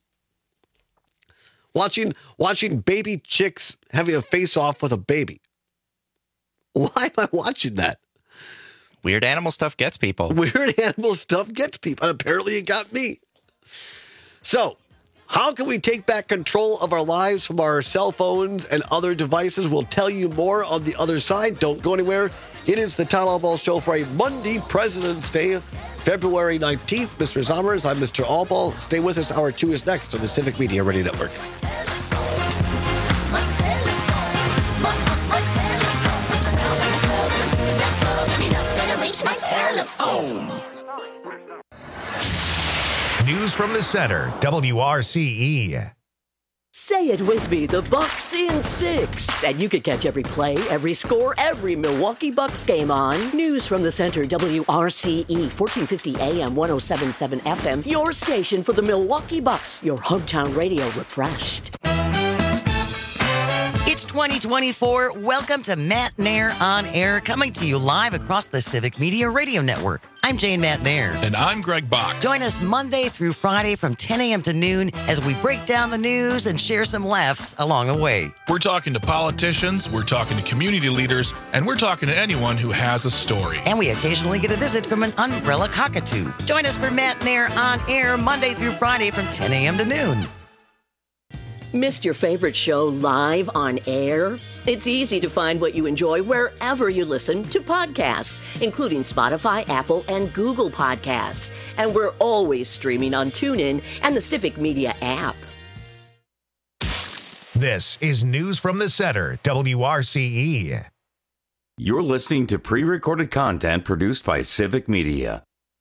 O: Watching baby chicks having a face-off with a baby. Why am I watching that?
P: Weird animal stuff gets people.
O: Weird animal stuff gets people. And apparently it got me. So, how can we take back control of our lives from our cell phones and other devices? We'll tell you more on the other side. Don't go anywhere. It is the Todd Allball Show for a Monday, President's Day, February 19th. Mr. Sommers, I'm Mr. Allball. Stay with us. Hour 2 is next on the Civic Media Radio Network.
A: News from the center, WRCE.
N: Say it with me, the Bucks in 6. And you can catch every play, every score, every Milwaukee Bucks game on News from the Center, WRCE, 1450 AM, 107.7 FM, your station for the Milwaukee Bucks, your hometown radio refreshed.
S: It's 2024. Welcome to Matt Nair on Air, coming to you live across the Civic Media Radio Network. I'm Jane Matt Nair.
T: And I'm Greg Bach.
S: Join us Monday through Friday from 10 a.m. to noon as we break down the news and share some laughs along the way.
T: We're talking to politicians, we're talking to community leaders, and we're talking to anyone who has a story.
S: And we occasionally get a visit from an umbrella cockatoo. Join us for Matt Nair on Air Monday through Friday from 10 a.m. to noon.
N: Missed your favorite show live on air? It's easy to find what you enjoy wherever you listen to podcasts, including Spotify, Apple, and Google Podcasts. And we're always streaming on TuneIn and the Civic Media app.
A: This is News from the Center, WRCE.
M: You're listening to pre-recorded content produced by Civic Media.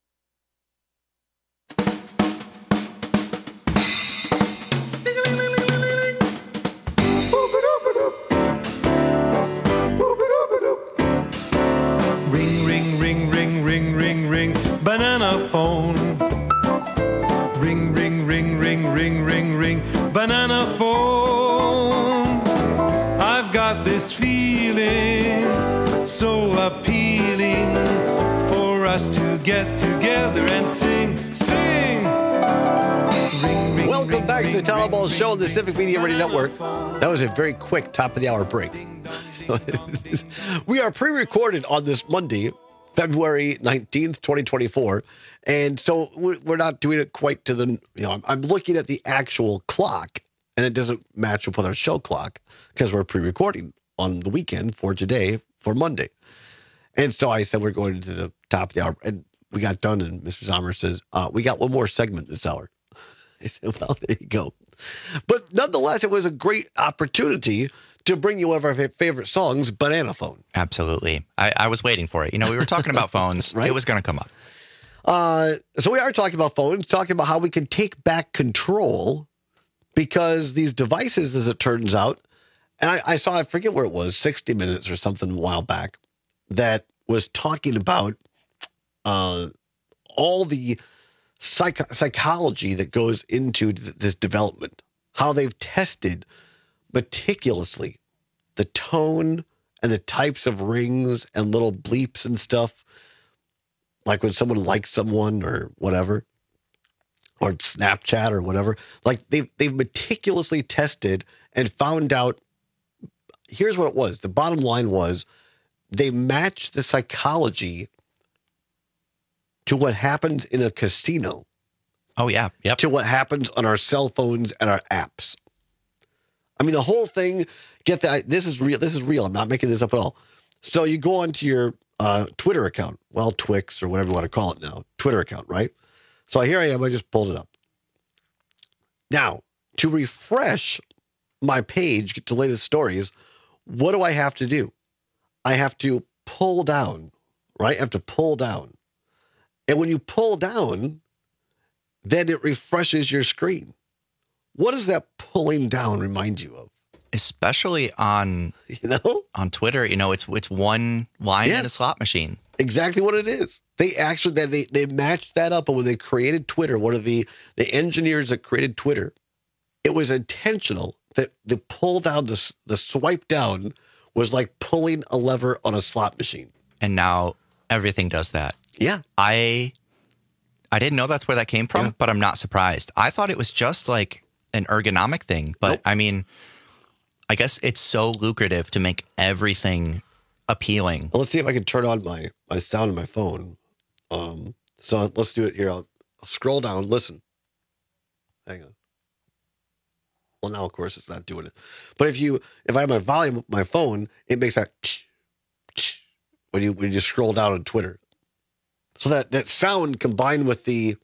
D: Banana phone. Ring, ring, ring, ring, ring, ring, ring. Banana phone. I've got this feeling so appealing for us to get together and sing, sing.
O: Ring, ring, Welcome back to the Town Ball Show on the Civic Media Radio Network. That was a very quick top of the hour break. We are pre-recorded on this Monday, February 19th, 2024. And so we're not doing it quite to the, I'm looking at the actual clock and it doesn't match up with our show clock because we're pre-recording on the weekend for today for Monday. And so I said, we're going to the top of the hour and we got done. And Mr. Sommer says, we got one more segment this hour. I said, well, there you go. But nonetheless, it was a great opportunity to bring you one of our favorite songs, Banana Phone.
P: Absolutely. I was waiting for it. We were talking about phones. Right? It was going to come up.
O: So we are talking about phones, talking about how we can take back control because these devices, as it turns out, and I saw, I forget where it was, 60 Minutes or something a while back, that was talking about all the psychology that goes into this development, how they've tested meticulously the tone and the types of rings and little bleeps and stuff, like when someone likes someone or whatever, or Snapchat or whatever. Like they've meticulously tested and found out. Here's what it was. The bottom line was they matched the psychology to what happens in a casino.
P: Oh yeah, yep.
O: To what happens on our cell phones and our apps. I mean, the whole thing, get that, this is real. This is real. I'm not making this up at all. So you go onto your Twitter account, well, Twix or whatever you want to call it now, Twitter account, right? So here I am. I just pulled it up. Now, to refresh my page, get to latest stories, what do I have to do? I have to pull down, right? I have to pull down. And when you pull down, then it refreshes your screen. What does that pulling down remind you of?
P: Especially on on Twitter, it's one line in a slot machine.
O: Exactly what it is. They actually they matched that up, and when they created Twitter, one of the engineers that created Twitter, it was intentional that the pull down, the swipe down was like pulling a lever on a slot machine.
P: And now everything does that.
O: Yeah.
P: I didn't know that's where that came from, but I'm not surprised. I thought it was just like an ergonomic thing, but nope. I mean, I guess it's so lucrative to make everything appealing.
O: Well, let's see if I can turn on my sound on my phone. So let's do it here. I'll scroll down. Listen. Hang on. Well, now of course it's not doing it. But if I have my volume, my phone, it makes that when you just scroll down on Twitter. So that sound combined with the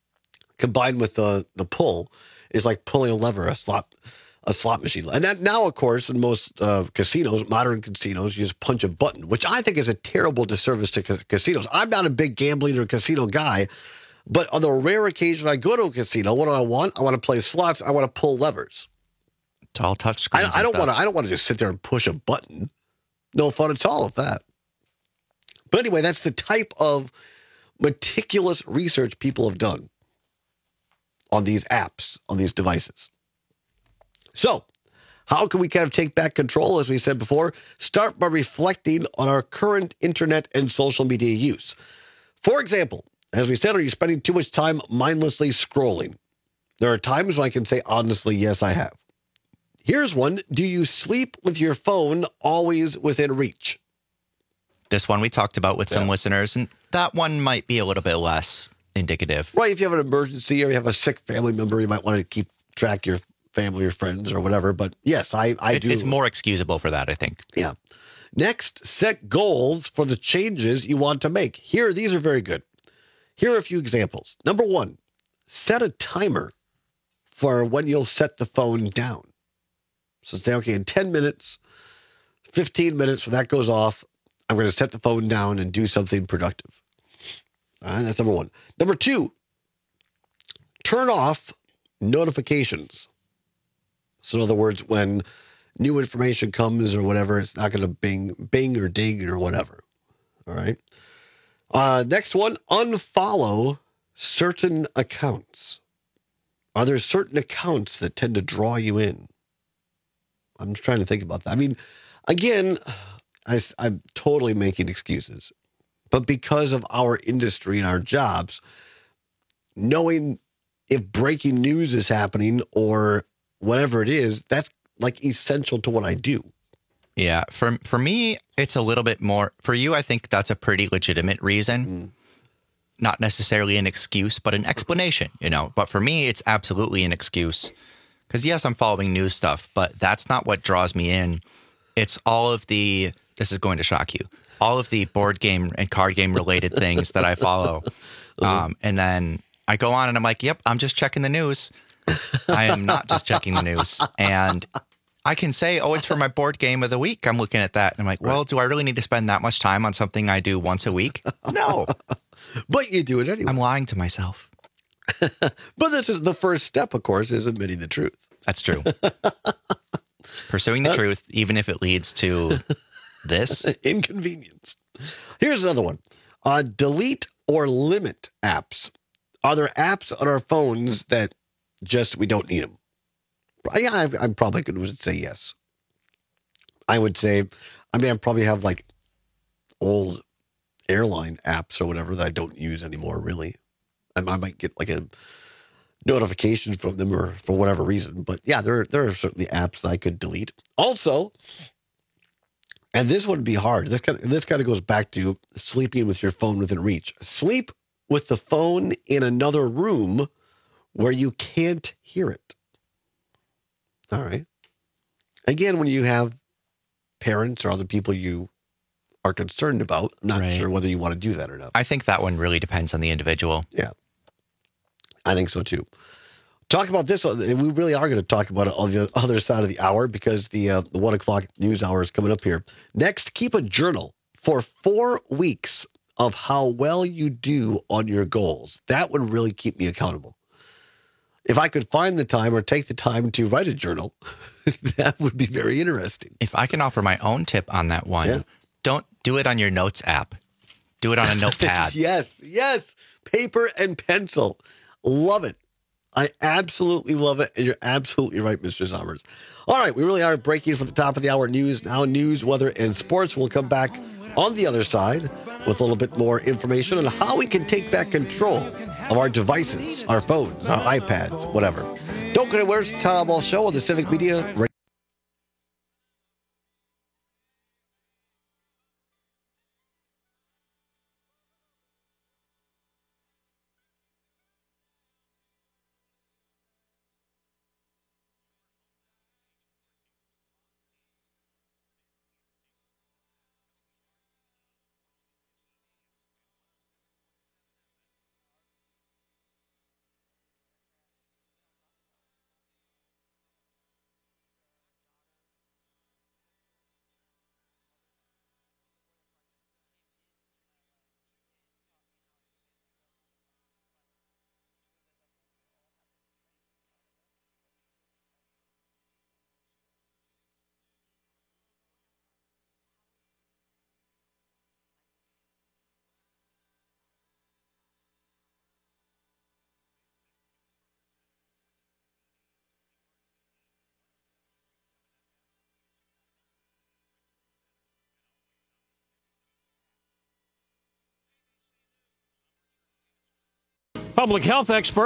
O: pull is like pulling a lever, a slot machine. And that now, of course, in most casinos, modern casinos, you just punch a button, which I think is a terrible disservice to casinos. I'm not a big gambling or casino guy, but on the rare occasion I go to a casino, what do I want? I want to play slots. I want to pull levers.
P: It's all touch screens.
O: I don't want to just sit there and push a button. No fun at all with that. But anyway, that's the type of meticulous research people have done on these apps, on these devices. So, how can we kind of take back control, as we said before? Start by reflecting on our current internet and social media use. For example, as we said, are you spending too much time mindlessly scrolling? There are times when I can say, honestly, yes, I have. Here's one. Do you sleep with your phone always within reach?
P: This one we talked about with some listeners, and that one might be a little bit less indicative.
O: Right. If you have an emergency or you have a sick family member, you might want to keep track of your family or friends or whatever. But yes, I do.
P: It's more excusable for that, I think.
O: Yeah. Next, set goals for the changes you want to make. These are very good. Here are a few examples. Number one, set a timer for when you'll set the phone down. So say, okay, in 10 minutes, 15 minutes, when that goes off, I'm going to set the phone down and do something productive. All right, that's number one. Number two, turn off notifications. So in other words, when new information comes or whatever, it's not going to bing or ding or whatever. All right. Next one, unfollow certain accounts. Are there certain accounts that tend to draw you in? I'm just trying to think about that. I mean, again, I'm totally making excuses. But because of our industry and our jobs, knowing if breaking news is happening or whatever it is, that's like essential to what I do.
P: Yeah. For me, it's a little bit more. For you, I think that's a pretty legitimate reason. Not necessarily an excuse, but an explanation, But for me, it's absolutely an excuse. Because yes, I'm following news stuff, but that's not what draws me in. It's all of the, this is going to shock you, all of the board game and card game related things that I follow. And then I go on and I'm like, yep, I'm just checking the news. I am not just checking the news. And I can say, oh, it's for my board game of the week. I'm looking at that. And I'm like, well, do I really need to spend that much time on something I do once a week? No.
O: But you do it anyway.
P: I'm lying to myself.
O: But this is the first step, of course, is admitting the truth.
P: That's true. Pursuing the truth, even if it leads to this.
O: Inconvenience. Here's another one. Delete or limit apps. Are there apps on our phones that just, we don't need them? Yeah, I'm probably going to say yes. I would say, I probably have like old airline apps or whatever that I don't use anymore, really. I might get like a notification from them or for whatever reason. But yeah, there are certainly apps that I could delete. Also, and this would be hard. This kind of goes back to sleeping with your phone within reach. Sleep with the phone in another room where you can't hear it. All right. Again, when you have parents or other people you are concerned about, I'm not sure whether you want to do that or not.
P: I think that one really depends on the individual.
O: Yeah. I think so too. Talk about this. We really are going to talk about it on the other side of the hour because the 1 o'clock news hour is coming up here. Next, keep a journal for 4 weeks of how well you do on your goals. That would really keep me accountable. If I could find the time or take the time to write a journal, that would be very interesting.
P: If I can offer my own tip on that one, don't do it on your notes app. Do it on a notepad.
O: Yes. Paper and pencil. Love it. I absolutely love it. And you're absolutely right, Mr. Sommers. All right, we really are breaking for the top of the hour news. Now news, weather, and sports. We'll come back on the other side with a little bit more information on how we can take back control of our devices, our phones, our iPads, whatever. Don't go anywhere. It's the Town Hall Ball Show on the Civic Media Radio.
B: Public health expert